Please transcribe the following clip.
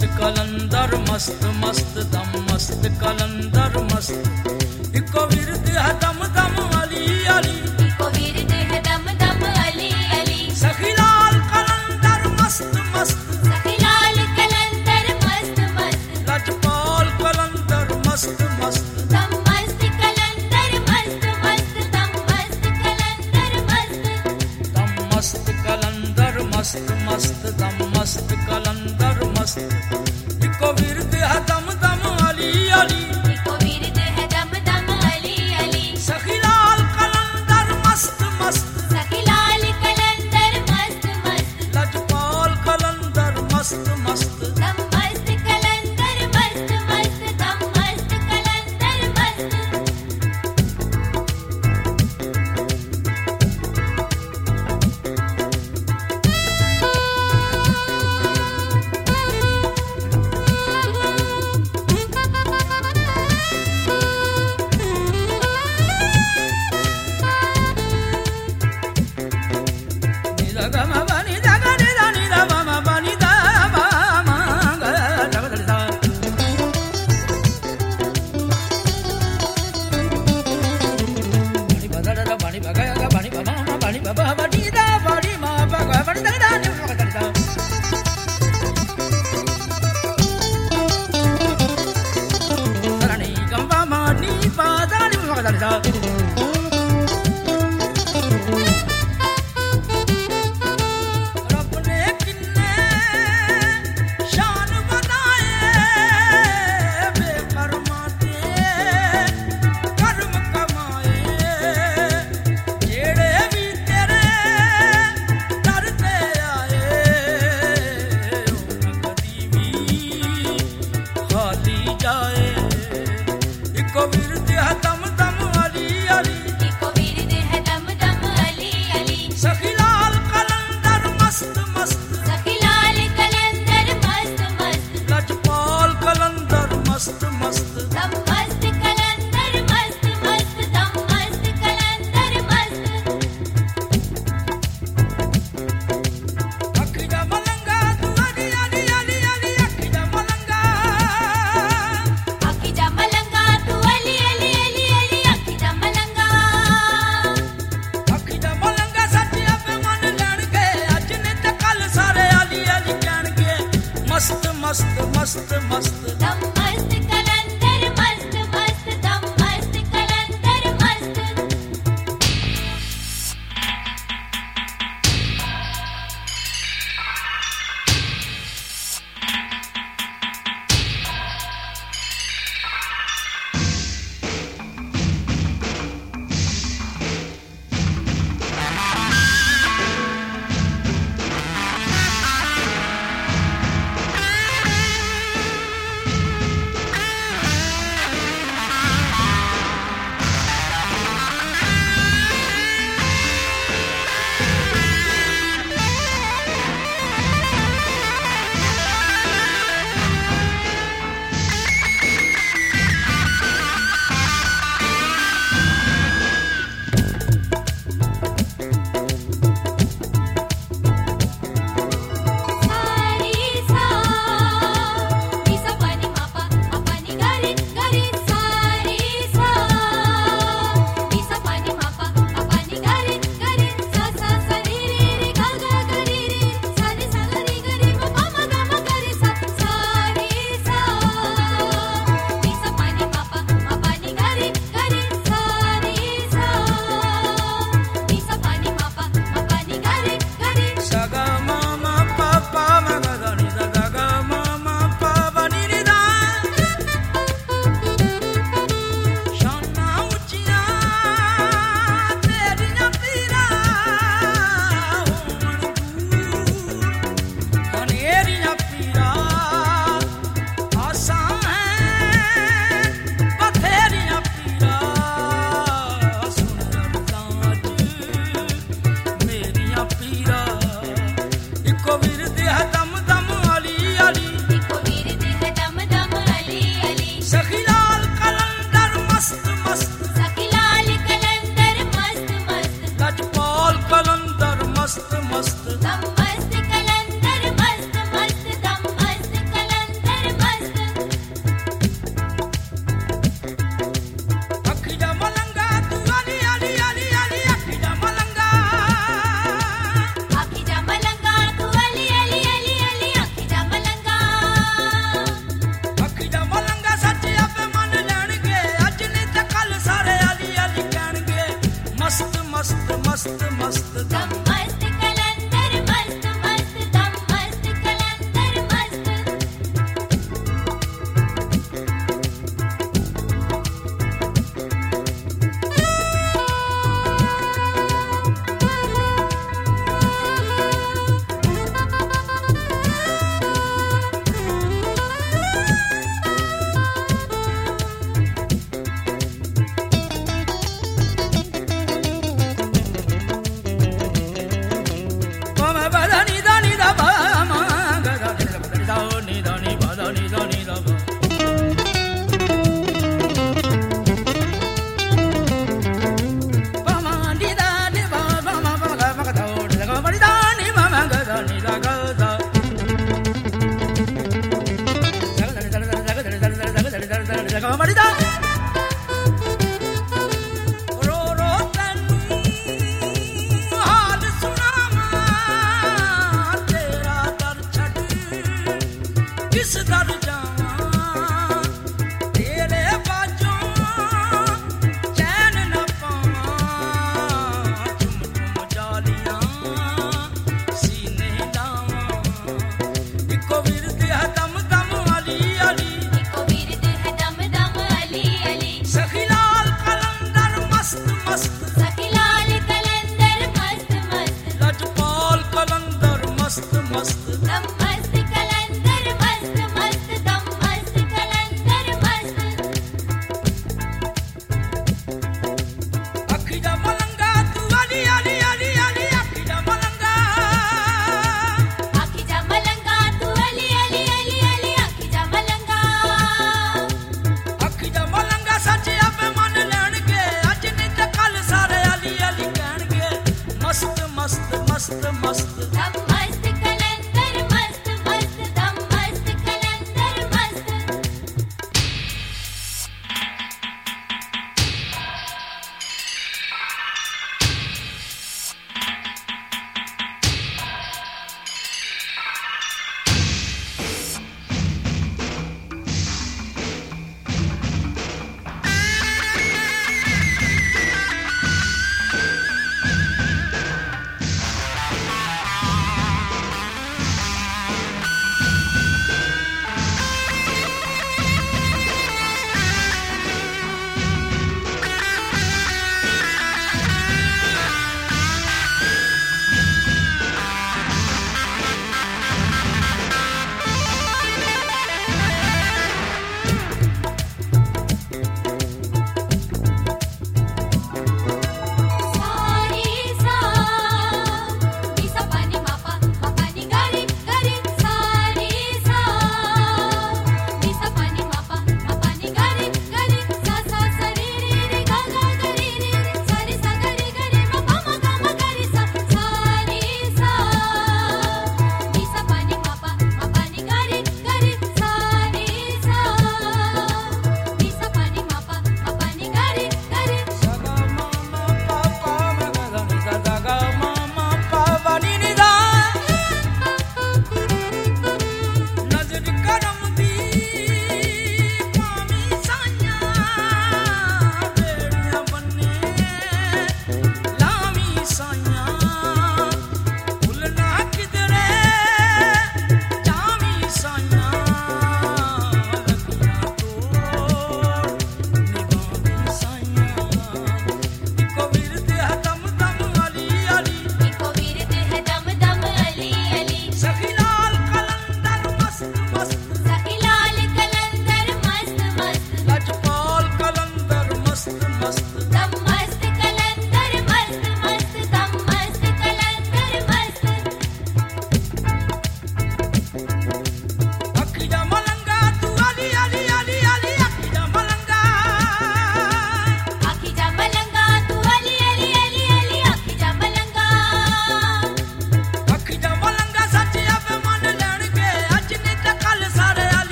कलंदर मस्त मस्त दम मस्त कलंदर मस्त इको विरद है दम दम अली अली इको विरद है दम दम अली अली सखीलाल कलंदर मस्त मस्त सखीलाल कलंदर मस्त मस्त लजपाल कलंदर मस्त मस्त दम मस्त कलंदर मस्त मस्त दम मस्त कलंदर मस्त दम मस्त कलंदर मस्त मस्त दम मस्त कलंदर मस्त इको विरद है दम दम अली अली इको विरद है दम दम अली अली सखीलाल कलंदर मस्त मस्त सखीलाल कलंदर मस्त मस्त लजपाल कलंदर मस्त मस्त दम मस्त कलंदर मस्त मस्त दम मस्त कलंदर मस्त रब ने किन्ने शान बनाए बेकर्मा ते कर्म कमाए जेड़े भी तेरे दर ते आए उन कदी भी खाली जाए इको विरद है दम दम अली अली इको विरद है दम दम अली अली सखीलाल कलंदर मस्त मस्त सखीलाल कलंदर मस्त मस्त लजपाल कलंदर मस्त मस्त दम मस्त कलंदर मस्त मस्त दम मस्त कलंदर मस्त अखिजा मलंगा तू अली अली अली अली अखिजा मलंगा अखिजा मलंगा तू अली अली अली अली अखिजा मलंगा सच अपे मन लैण के अज ने ते कल सारे अली अली कहण के मस्त मस्त मस्त मस्त दम मस्त कलंदर मस्त मस्त दम मस्त कलंदर मस्त किस दर